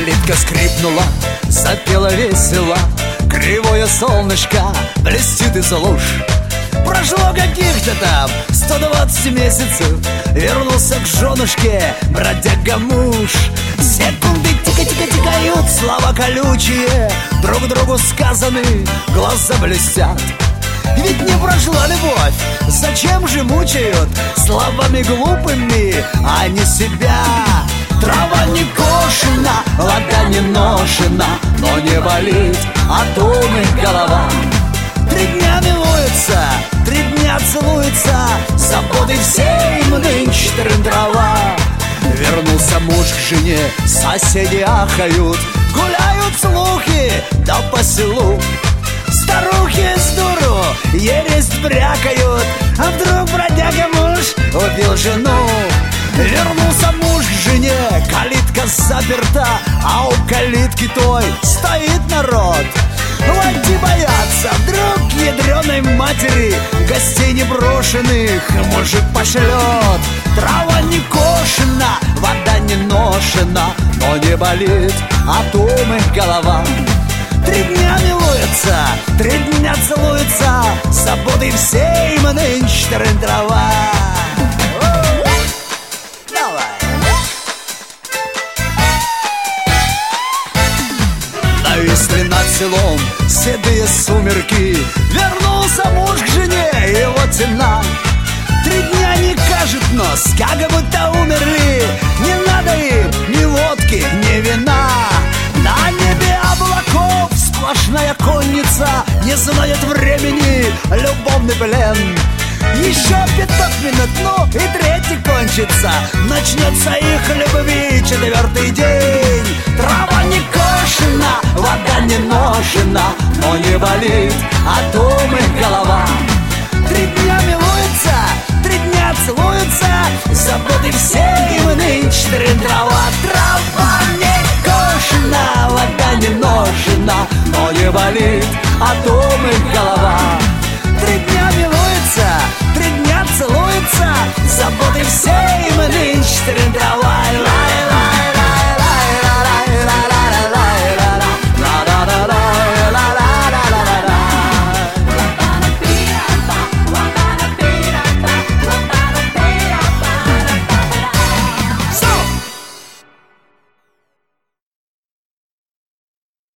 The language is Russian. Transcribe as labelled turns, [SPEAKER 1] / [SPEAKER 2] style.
[SPEAKER 1] Калитка скрипнула, запела весело, кривое солнышко блестит из луж. Прошло каких-то там 120 месяцев, вернулся к женушке бродяга-муж. Секунды тика-тика-тикают, слова колючие, друг другу сказаны, глаза блестят. Ведь не прошла любовь, зачем же мучают словами глупыми они себя? Трава не кошена, вода не ношена, но не болит от умных голова. 3 дня милуется, 3 дня целуется, заботы всей им нынче трава. Вернулся муж к жене, соседи ахают, гуляют слухи, да по селу. Старухи с дуру ересь брякают, а вдруг бродяга-муж убил жену. Вернулся муж к жене, калитка заперта, а у калитки той стоит народ. Войти боятся, вдруг ядреной матери гостей непрошенных мужик пошлет. Трава не кошена, вода не ношена, но не болит от умных голова. 3 дня милуется, 3 дня целуется, заботы всей им нынче трава. Нависли над селом седые сумерки, вернулся муж к жене, его тена. 3 дня не кажет нос, как будто умерли, не надо им ни водки, ни вина. На небе облаков сплошная конница, не знает времени любовный плен. Еще 15 минут, ну и 3 кончится, начнется их любви 4-й день. Трава не кошена, вода не ношена, но не болит от умных голова. 3 дня милуется, 3 дня целуется, заботы всей им нынче трава. Трава не кошена, вода не ношена, но не болит от умных голова. 3 дня милуется, 3 дня целуется, заботы всей им нынче трава.